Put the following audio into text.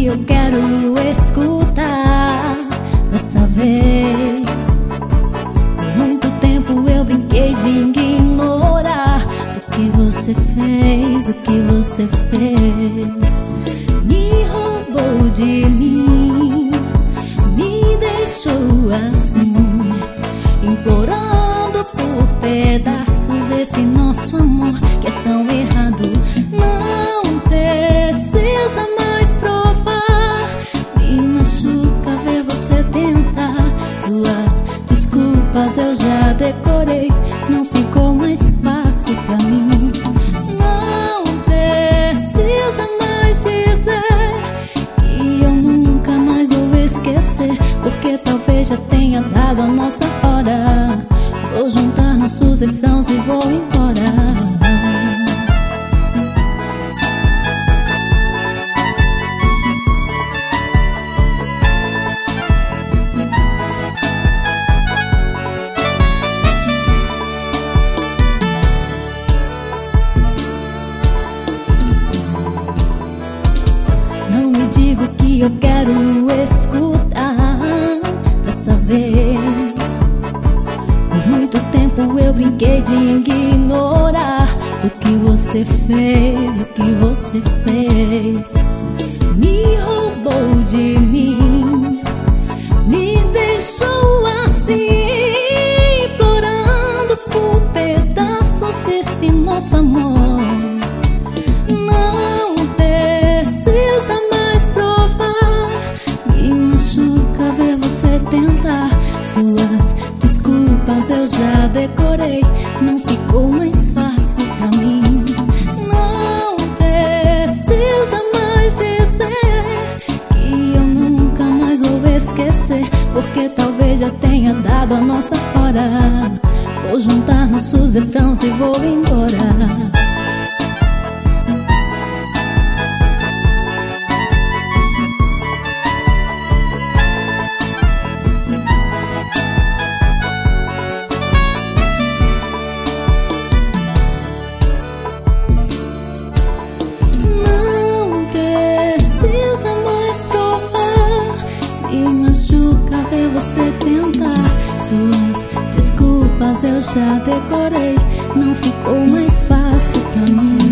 que eu quero escutar dessa vez. Por muito tempo eu brinquei de ignorar o que você fez, o que você fez. Me roubou de mim, me deixou assim, implorando por pedaços desse nosso amor que é tão errado. Não precisa mais provar, me machuca ver você tentar. Suas desculpas eu já decorei, não ficou mais fácil pra mim. Não precisa mais dizer que eu nunca mais vou esquecer, porque talvez já tenha dado a nossa hora. Vou juntar nossos refrãos e vou embora. Não me diga o que eu quero escutar dessa vez. Por muito tempo eu brinquei de ignorar o que você fez, o que você fez. Me roubou de mim, me deixou assim, implorando por pedaços desse nosso amor. Não precisa mais provar, me machuca ver você tentar. Suas desculpas eu já decorei, não ficou mais fácil pra mim. Não precisa mais dizer que eu nunca mais vou esquecer, porque talvez já tenha dado a nossa hora. Vou juntar nossos refrãos e vou embora. Me machuca ver você tentar. Suas desculpas eu já decorei, não ficou mais fácil pra mim.